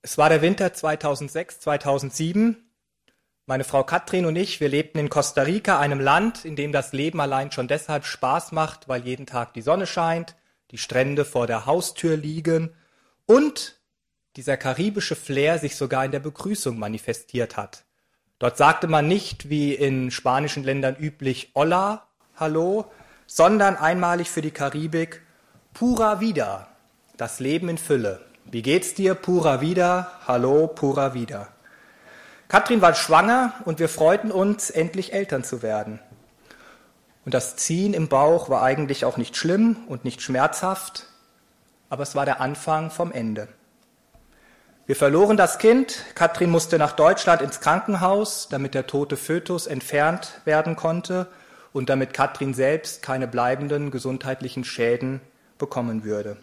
Es war der Winter 2006, 2007. Meine Frau Katrin und ich, wir lebten in Costa Rica, einem Land, in dem das Leben allein schon deshalb Spaß macht, weil jeden Tag die Sonne scheint, die Strände vor der Haustür liegen und dieser karibische Flair sich sogar in der Begrüßung manifestiert hat. Dort sagte man nicht, wie in spanischen Ländern üblich, Hola, Hallo, sondern einmalig für die Karibik, Pura Vida, das Leben in Fülle. Wie geht's dir? Pura Vida, Hallo, Pura Vida. Katrin war schwanger und wir freuten uns, endlich Eltern zu werden. Und das Ziehen im Bauch war eigentlich auch nicht schlimm und nicht schmerzhaft, aber es war der Anfang vom Ende. Wir verloren das Kind, Katrin musste nach Deutschland ins Krankenhaus, damit der tote Fötus entfernt werden konnte und damit Katrin selbst keine bleibenden gesundheitlichen Schäden bekommen würde.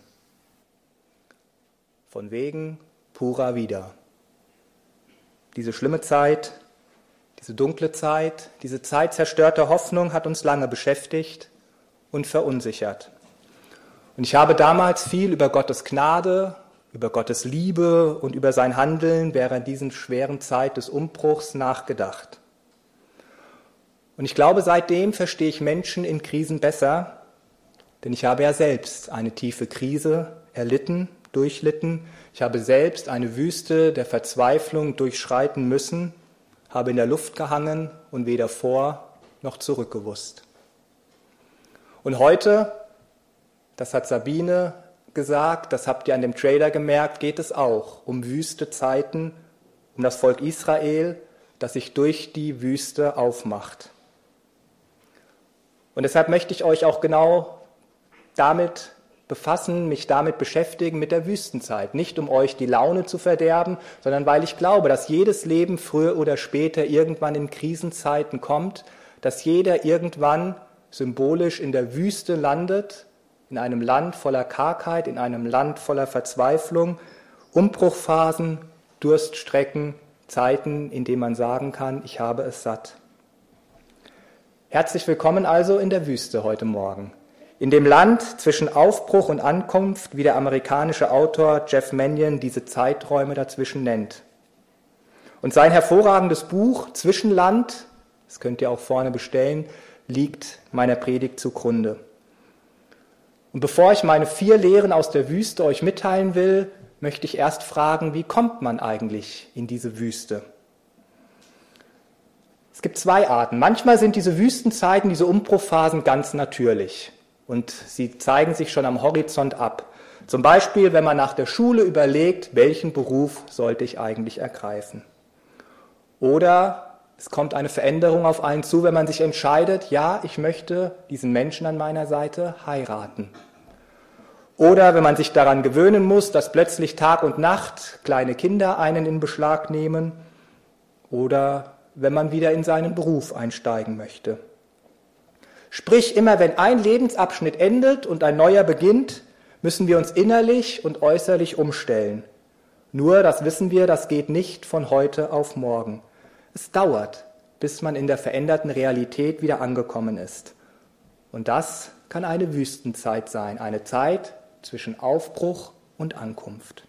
Von wegen Pura Vida. Diese schlimme Zeit, diese dunkle Zeit, diese Zeit zerstörter Hoffnung hat uns lange beschäftigt und verunsichert. Und ich habe damals viel über Gottes Gnade, über Gottes Liebe und über sein Handeln während dieser schweren Zeit des Umbruchs nachgedacht. Und ich glaube, seitdem verstehe ich Menschen in Krisen besser, denn ich habe ja selbst eine tiefe Krise durchlitten. Ich habe selbst eine Wüste der Verzweiflung durchschreiten müssen, habe in der Luft gehangen und weder vor noch zurück gewusst. Und heute, das hat Sabine gesagt, das habt ihr an dem Trailer gemerkt, geht es auch um wüste Zeiten, um das Volk Israel, das sich durch die Wüste aufmacht. Und deshalb möchte ich euch auch genau damit befassen, mich damit beschäftigen mit der Wüstenzeit. Nicht um euch die Laune zu verderben, sondern weil ich glaube, dass jedes Leben früher oder später irgendwann in Krisenzeiten kommt, dass jeder irgendwann symbolisch in der Wüste landet, in einem Land voller Kargheit, in einem Land voller Verzweiflung, Umbruchphasen, Durststrecken, Zeiten, in denen man sagen kann, ich habe es satt. Herzlich willkommen also in der Wüste heute Morgen. In dem Land zwischen Aufbruch und Ankunft, wie der amerikanische Autor Jeff Manion diese Zeiträume dazwischen nennt. Und sein hervorragendes Buch Zwischenland, das könnt ihr auch vorne bestellen, liegt meiner Predigt zugrunde. Und bevor ich meine 4 Lehren aus der Wüste euch mitteilen will, möchte ich erst fragen, wie kommt man eigentlich in diese Wüste? Es gibt 2 Arten. Manchmal sind diese Wüstenzeiten, diese Umbruchphasen ganz natürlich. Und sie zeigen sich schon am Horizont ab. Zum Beispiel, wenn man nach der Schule überlegt, welchen Beruf sollte ich eigentlich ergreifen. Oder es kommt eine Veränderung auf einen zu, wenn man sich entscheidet, ja, ich möchte diesen Menschen an meiner Seite heiraten. Oder wenn man sich daran gewöhnen muss, dass plötzlich Tag und Nacht kleine Kinder einen in Beschlag nehmen. Oder wenn man wieder in seinen Beruf einsteigen möchte. Sprich, immer wenn ein Lebensabschnitt endet und ein neuer beginnt, müssen wir uns innerlich und äußerlich umstellen. Nur, das wissen wir, das geht nicht von heute auf morgen. Es dauert, bis man in der veränderten Realität wieder angekommen ist. Und das kann eine Wüstenzeit sein, eine Zeit zwischen Aufbruch und Ankunft.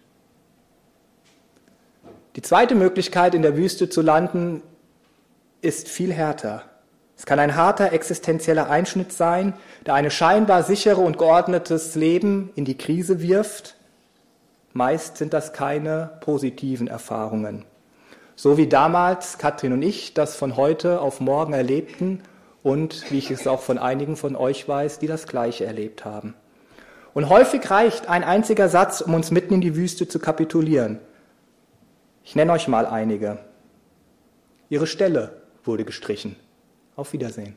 Die zweite Möglichkeit, in der Wüste zu landen, ist viel härter. Es kann ein harter existenzieller Einschnitt sein, der eine scheinbar sichere und geordnetes Leben in die Krise wirft. Meist sind das keine positiven Erfahrungen. So wie damals Katrin und ich das von heute auf morgen erlebten und wie ich es auch von einigen von euch weiß, die das Gleiche erlebt haben. Und häufig reicht ein einziger Satz, um uns mitten in die Wüste zu kapitulieren. Ich nenne euch mal einige. Ihre Stelle wurde gestrichen. Auf Wiedersehen.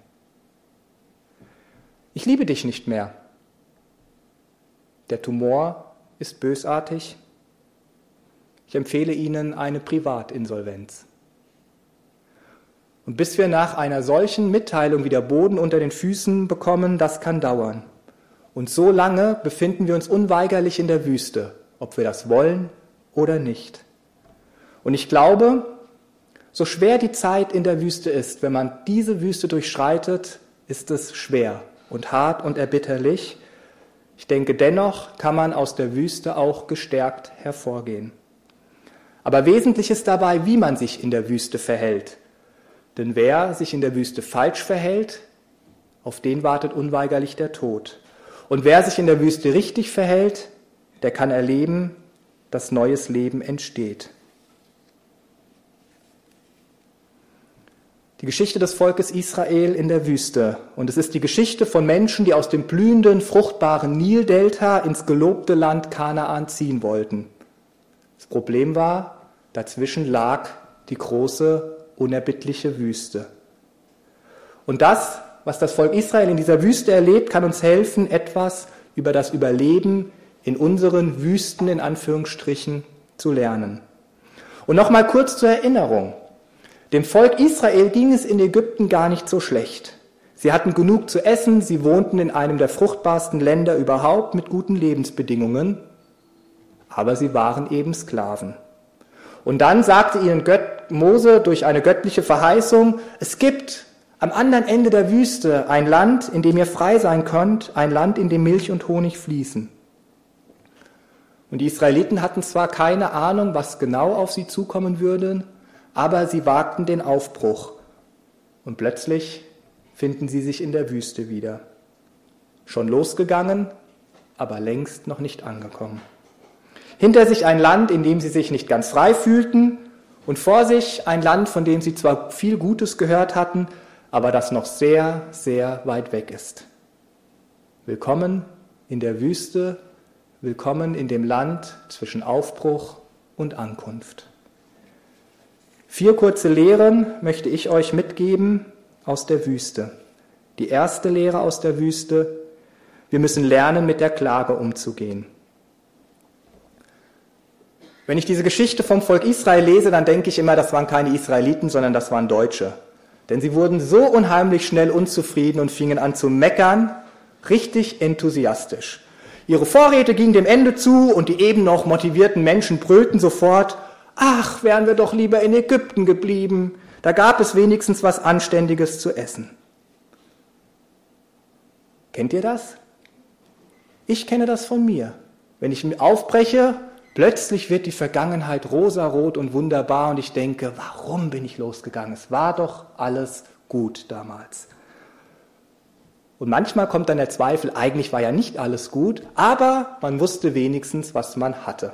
Ich liebe dich nicht mehr. Der Tumor ist bösartig. Ich empfehle Ihnen eine Privatinsolvenz. Und bis wir nach einer solchen Mitteilung wieder Boden unter den Füßen bekommen, das kann dauern. Und so lange befinden wir uns unweigerlich in der Wüste, ob wir das wollen oder nicht. Und ich glaube, so schwer die Zeit in der Wüste ist, wenn man diese Wüste durchschreitet, ist es schwer und hart und erbitterlich. Ich denke, dennoch kann man aus der Wüste auch gestärkt hervorgehen. Aber wesentlich ist dabei, wie man sich in der Wüste verhält. Denn wer sich in der Wüste falsch verhält, auf den wartet unweigerlich der Tod. Und wer sich in der Wüste richtig verhält, der kann erleben, dass neues Leben entsteht. Die Geschichte des Volkes Israel in der Wüste. Und es ist die Geschichte von Menschen, die aus dem blühenden, fruchtbaren Nildelta ins gelobte Land Kanaan ziehen wollten. Das Problem war, dazwischen lag die große, unerbittliche Wüste. Und das, was das Volk Israel in dieser Wüste erlebt, kann uns helfen, etwas über das Überleben in unseren Wüsten, in Anführungsstrichen, zu lernen. Und nochmal kurz zur Erinnerung. Dem Volk Israel ging es in Ägypten gar nicht so schlecht. Sie hatten genug zu essen, sie wohnten in einem der fruchtbarsten Länder überhaupt mit guten Lebensbedingungen, aber sie waren eben Sklaven. Und dann sagte ihnen Mose durch eine göttliche Verheißung, es gibt am anderen Ende der Wüste ein Land, in dem ihr frei sein könnt, ein Land, in dem Milch und Honig fließen. Und die Israeliten hatten zwar keine Ahnung, was genau auf sie zukommen würde, aber sie wagten den Aufbruch. Und plötzlich finden sie sich in der Wüste wieder. Schon losgegangen, aber längst noch nicht angekommen. Hinter sich ein Land, in dem sie sich nicht ganz frei fühlten, und vor sich ein Land, von dem sie zwar viel Gutes gehört hatten, aber das noch sehr, sehr weit weg ist. Willkommen in der Wüste, willkommen in dem Land zwischen Aufbruch und Ankunft. 4 kurze Lehren möchte ich euch mitgeben aus der Wüste. Die erste Lehre aus der Wüste: Wir müssen lernen, mit der Klage umzugehen. Wenn ich diese Geschichte vom Volk Israel lese, dann denke ich immer, das waren keine Israeliten, sondern das waren Deutsche. Denn sie wurden so unheimlich schnell unzufrieden und fingen an zu meckern, richtig enthusiastisch. Ihre Vorräte gingen dem Ende zu und die eben noch motivierten Menschen brüllten sofort: Ach, wären wir doch lieber in Ägypten geblieben, da gab es wenigstens was Anständiges zu essen. Kennt ihr das? Ich kenne das von mir. Wenn ich mich aufbreche, plötzlich wird die Vergangenheit rosarot und wunderbar und ich denke, warum bin ich losgegangen? Es war doch alles gut damals. Und manchmal kommt dann der Zweifel, eigentlich war ja nicht alles gut, aber man wusste wenigstens, was man hatte.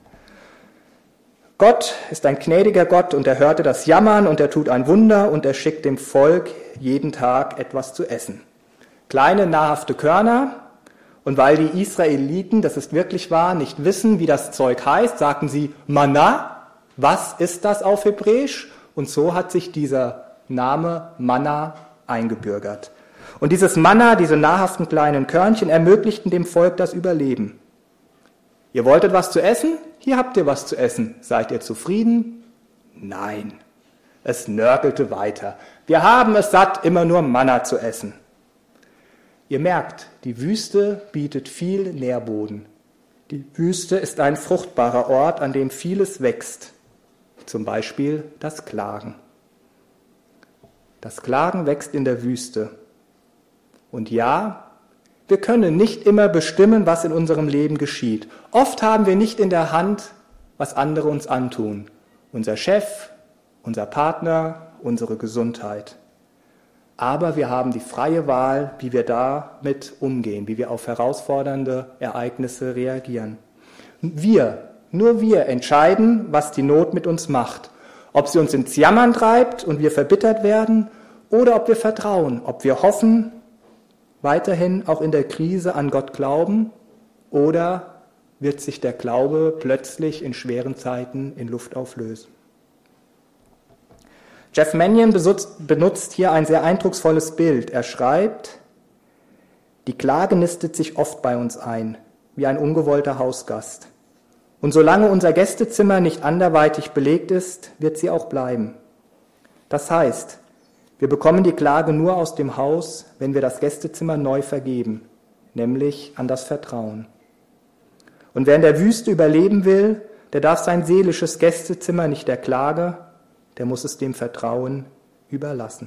Gott ist ein gnädiger Gott und er hörte das Jammern und er tut ein Wunder und er schickt dem Volk jeden Tag etwas zu essen. Kleine, nahrhafte Körner, und weil die Israeliten, das ist wirklich wahr, nicht wissen, wie das Zeug heißt, sagten sie Manna. Was ist das auf Hebräisch? Und so hat sich dieser Name Manna eingebürgert. Und dieses Manna, diese nahrhaften kleinen Körnchen, ermöglichten dem Volk das Überleben. Ihr wolltet was zu essen? Hier habt ihr was zu essen. Seid ihr zufrieden? Nein. Es nörgelte weiter. Wir haben es satt, immer nur Manna zu essen. Ihr merkt, die Wüste bietet viel Nährboden. Die Wüste ist ein fruchtbarer Ort, an dem vieles wächst. Zum Beispiel das Klagen. Das Klagen wächst in der Wüste. Und ja, wir können nicht immer bestimmen, was in unserem Leben geschieht. Oft haben wir nicht in der Hand, was andere uns antun. Unser Chef, unser Partner, unsere Gesundheit. Aber wir haben die freie Wahl, wie wir damit umgehen, wie wir auf herausfordernde Ereignisse reagieren. Nur wir entscheiden, was die Not mit uns macht. Ob sie uns ins Jammern treibt und wir verbittert werden oder ob wir vertrauen, ob wir hoffen, weiterhin auch in der Krise an Gott glauben, oder wird sich der Glaube plötzlich in schweren Zeiten in Luft auflösen. Jeff Manion benutzt hier ein sehr eindrucksvolles Bild. Er schreibt: Die Klage nistet sich oft bei uns ein, wie ein ungewollter Hausgast. Und solange unser Gästezimmer nicht anderweitig belegt ist, wird sie auch bleiben. Das heißt, wir bekommen die Klage nur aus dem Haus, wenn wir das Gästezimmer neu vergeben, nämlich an das Vertrauen. Und wer in der Wüste überleben will, der darf sein seelisches Gästezimmer nicht der Klage, der muss es dem Vertrauen überlassen.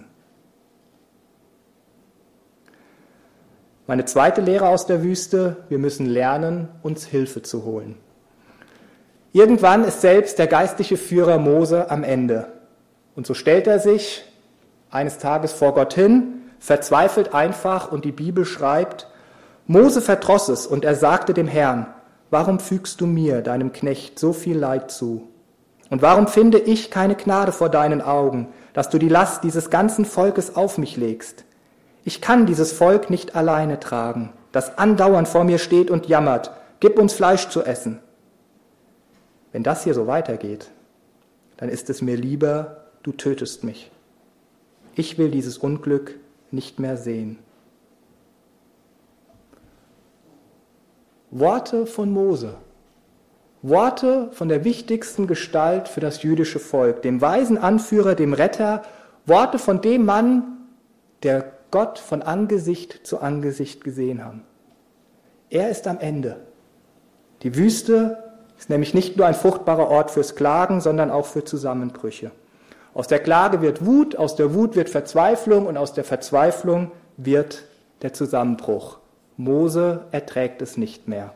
Meine zweite Lehre aus der Wüste: Wir müssen lernen, uns Hilfe zu holen. Irgendwann ist selbst der geistliche Führer Mose am Ende. Und so stellt er sich eines Tages vor Gott hin, verzweifelt einfach, und die Bibel schreibt, Mose verdross es und er sagte dem Herrn, warum fügst du mir, deinem Knecht, so viel Leid zu? Und warum finde ich keine Gnade vor deinen Augen, dass du die Last dieses ganzen Volkes auf mich legst? Ich kann dieses Volk nicht alleine tragen, das andauernd vor mir steht und jammert, gib uns Fleisch zu essen. Wenn das hier so weitergeht, dann ist es mir lieber, du tötest mich. Ich will dieses Unglück nicht mehr sehen. Worte von Mose, Worte von der wichtigsten Gestalt für das jüdische Volk, dem weisen Anführer, dem Retter, Worte von dem Mann, der Gott von Angesicht zu Angesicht gesehen hat. Er ist am Ende. Die Wüste ist nämlich nicht nur ein fruchtbarer Ort fürs Klagen, sondern auch für Zusammenbrüche. Aus der Klage wird Wut, aus der Wut wird Verzweiflung und aus der Verzweiflung wird der Zusammenbruch. Mose erträgt es nicht mehr.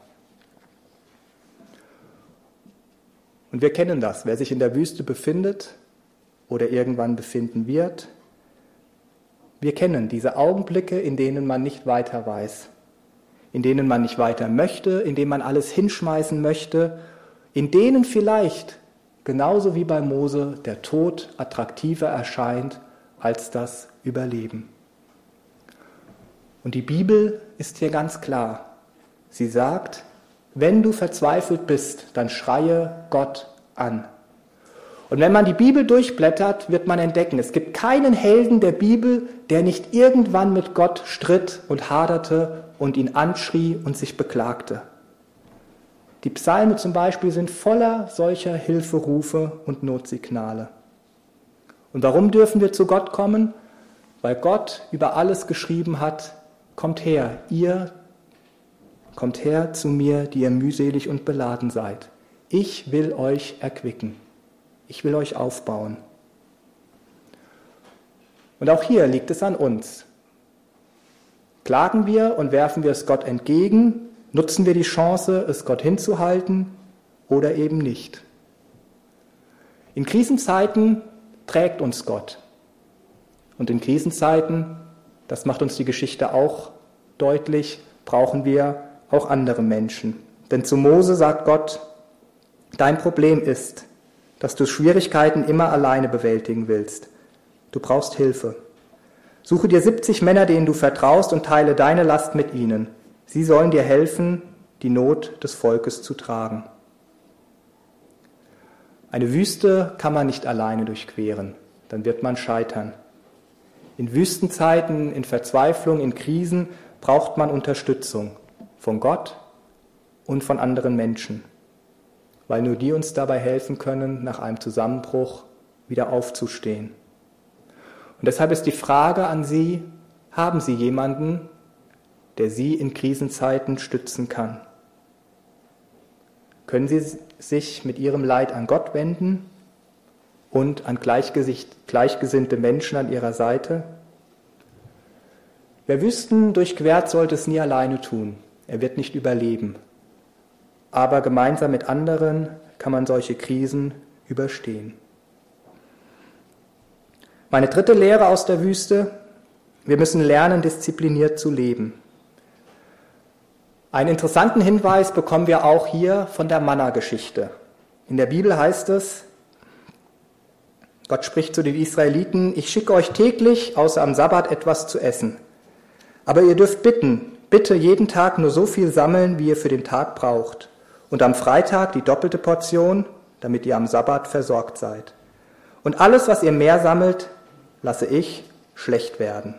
Und wir kennen das, wer sich in der Wüste befindet oder irgendwann befinden wird. Wir kennen diese Augenblicke, in denen man nicht weiter weiß, in denen man nicht weiter möchte, in denen man alles hinschmeißen möchte, in denen vielleicht, genauso wie bei Mose, der Tod attraktiver erscheint als das Überleben. Und die Bibel ist hier ganz klar. Sie sagt, wenn du verzweifelt bist, dann schreie Gott an. Und wenn man die Bibel durchblättert, wird man entdecken, es gibt keinen Helden der Bibel, der nicht irgendwann mit Gott stritt und haderte und ihn anschrie und sich beklagte. Die Psalme zum Beispiel sind voller solcher Hilferufe und Notsignale. Und warum dürfen wir zu Gott kommen? Weil Gott über alles geschrieben hat, kommt her zu mir, die ihr mühselig und beladen seid. Ich will euch erquicken. Ich will euch aufbauen. Und auch hier liegt es an uns. Klagen wir und werfen wir es Gott entgegen? Nutzen wir die Chance, es Gott hinzuhalten oder eben nicht? In Krisenzeiten trägt uns Gott. Und in Krisenzeiten, das macht uns die Geschichte auch deutlich, brauchen wir auch andere Menschen. Denn zu Mose sagt Gott, dein Problem ist, dass du Schwierigkeiten immer alleine bewältigen willst. Du brauchst Hilfe. Suche dir 70 Männer, denen du vertraust, und teile deine Last mit ihnen. Sie sollen dir helfen, die Not des Volkes zu tragen. Eine Wüste kann man nicht alleine durchqueren, dann wird man scheitern. In Wüstenzeiten, in Verzweiflung, in Krisen braucht man Unterstützung von Gott und von anderen Menschen, weil nur die uns dabei helfen können, nach einem Zusammenbruch wieder aufzustehen. Und deshalb ist die Frage an Sie, haben Sie jemanden, der Sie in Krisenzeiten stützen kann? Können Sie sich mit Ihrem Leid an Gott wenden und an gleichgesinnte Menschen an Ihrer Seite? Wer Wüsten durchquert, sollte es nie alleine tun. Er wird nicht überleben. Aber gemeinsam mit anderen kann man solche Krisen überstehen. Meine dritte Lehre aus der Wüste: Wir müssen lernen, diszipliniert zu leben. Einen interessanten Hinweis bekommen wir auch hier von der Manna-Geschichte. In der Bibel heißt es, Gott spricht zu den Israeliten, ich schicke euch täglich außer am Sabbat etwas zu essen. Aber ihr dürft bitte jeden Tag nur so viel sammeln, wie ihr für den Tag braucht. Und am Freitag die doppelte Portion, damit ihr am Sabbat versorgt seid. Und alles, was ihr mehr sammelt, lasse ich schlecht werden.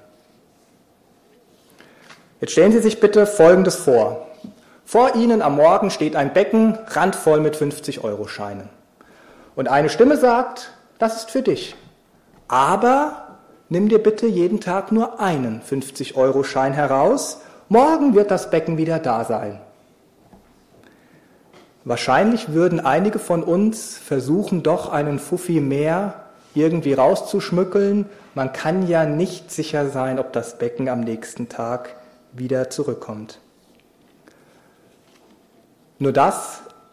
Jetzt stellen Sie sich bitte Folgendes vor. Vor Ihnen am Morgen steht ein Becken, randvoll mit 50-Euro-Scheinen. Und eine Stimme sagt, das ist für dich. Aber nimm dir bitte jeden Tag nur einen 50-Euro-Schein heraus. Morgen wird das Becken wieder da sein. Wahrscheinlich würden einige von uns versuchen, doch einen Fuffi mehr irgendwie rauszuschmückeln. Man kann ja nicht sicher sein, ob das Becken am nächsten Tag wieder zurückkommt. Nur das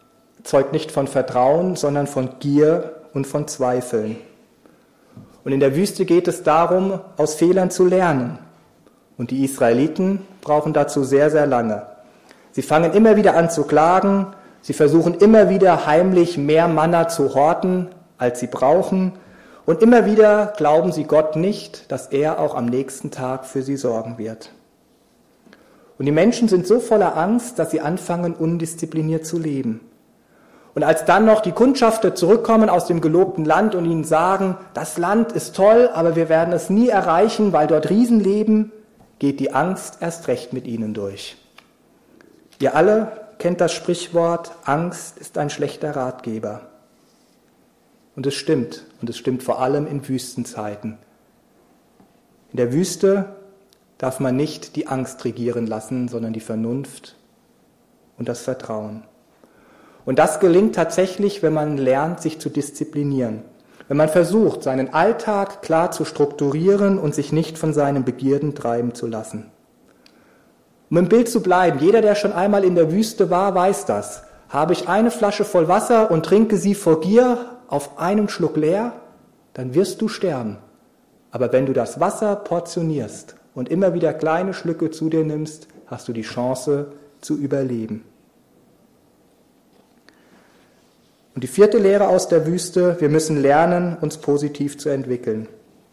zeugt nicht von Vertrauen, sondern von Gier und von Zweifeln. Und in der Wüste geht es darum, aus Fehlern zu lernen. Und die Israeliten brauchen dazu sehr, sehr lange. Sie fangen immer wieder an zu klagen, sie versuchen immer wieder heimlich mehr Manna zu horten, als sie brauchen. Und immer wieder glauben sie Gott nicht, dass er auch am nächsten Tag für sie sorgen wird. Und die Menschen sind so voller Angst, dass sie anfangen, undiszipliniert zu leben. Und als dann noch die Kundschafter zurückkommen aus dem gelobten Land und ihnen sagen, das Land ist toll, aber wir werden es nie erreichen, weil dort Riesen leben, geht die Angst erst recht mit ihnen durch. Ihr alle kennt das Sprichwort, Angst ist ein schlechter Ratgeber. Und es stimmt vor allem in Wüstenzeiten. In der Wüste darf man nicht die Angst regieren lassen, sondern die Vernunft und das Vertrauen. Und das gelingt tatsächlich, wenn man lernt, sich zu disziplinieren. Wenn man versucht, seinen Alltag klar zu strukturieren und sich nicht von seinen Begierden treiben zu lassen. Um im Bild zu bleiben, jeder, der schon einmal in der Wüste war, weiß das. Habe ich eine Flasche voll Wasser und trinke sie vor Gier auf einen Schluck leer, dann wirst du sterben. Aber wenn du das Wasser portionierst und immer wieder kleine Schlücke zu dir nimmst, hast du die Chance zu überleben. Und die vierte Lehre aus der Wüste, wir müssen lernen, uns positiv zu entwickeln.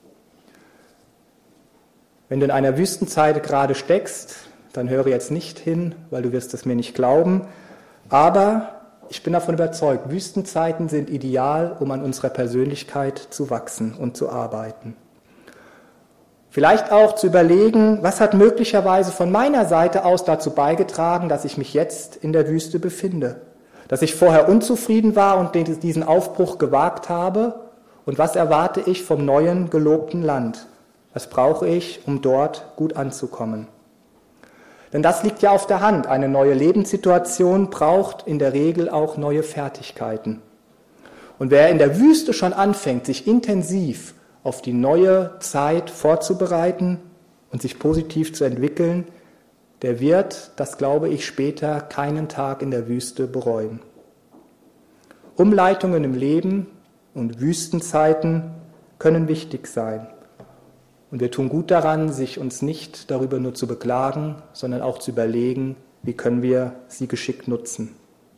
Wenn du in einer Wüstenzeit gerade steckst, dann höre jetzt nicht hin, weil du wirst es mir nicht glauben. Aber ich bin davon überzeugt, Wüstenzeiten sind ideal, um an unserer Persönlichkeit zu wachsen und zu arbeiten. Vielleicht auch zu überlegen, was hat möglicherweise von meiner Seite aus dazu beigetragen, dass ich mich jetzt in der Wüste befinde. Dass ich vorher unzufrieden war und diesen Aufbruch gewagt habe. Und was erwarte ich vom neuen, gelobten Land? Was brauche ich, um dort gut anzukommen? Denn das liegt ja auf der Hand. Eine neue Lebenssituation braucht in der Regel auch neue Fertigkeiten. Und wer in der Wüste schon anfängt, sich intensiv auf die neue Zeit vorzubereiten und sich positiv zu entwickeln, der wird, das glaube ich, später keinen Tag in der Wüste bereuen. Umleitungen im Leben und Wüstenzeiten können wichtig sein. Und wir tun gut daran, sich uns nicht darüber nur zu beklagen, sondern auch zu überlegen, wie können wir sie geschickt nutzen.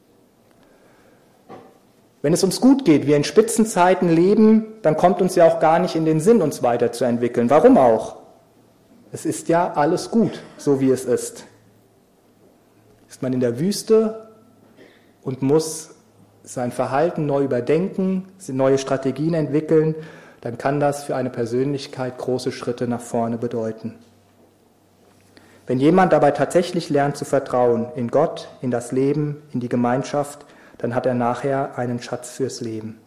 Wenn es uns gut geht, wir in Spitzenzeiten leben, dann kommt uns ja auch gar nicht in den Sinn, uns weiterzuentwickeln. Warum auch? Es ist ja alles gut, so wie es ist. Ist man in der Wüste und muss sein Verhalten neu überdenken, neue Strategien entwickeln, dann kann das für eine Persönlichkeit große Schritte nach vorne bedeuten. Wenn jemand dabei tatsächlich lernt zu vertrauen in Gott, in das Leben, in die Gemeinschaft, dann hat er nachher einen Schatz fürs Leben.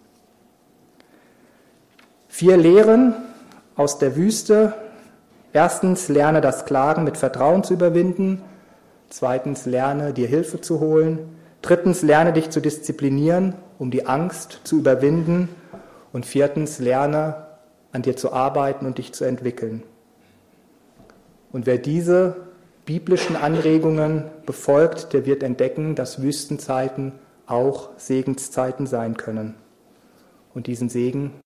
4 Lehren aus der Wüste. Erstens, lerne das Klagen mit Vertrauen zu überwinden. Zweitens, lerne dir Hilfe zu holen. Drittens, lerne dich zu disziplinieren, um die Angst zu überwinden. Und viertens, lerne an dir zu arbeiten und dich zu entwickeln. Und wer diese biblischen Anregungen befolgt, der wird entdecken, dass Wüstenzeiten auch Segenszeiten sein können. Und diesen Segen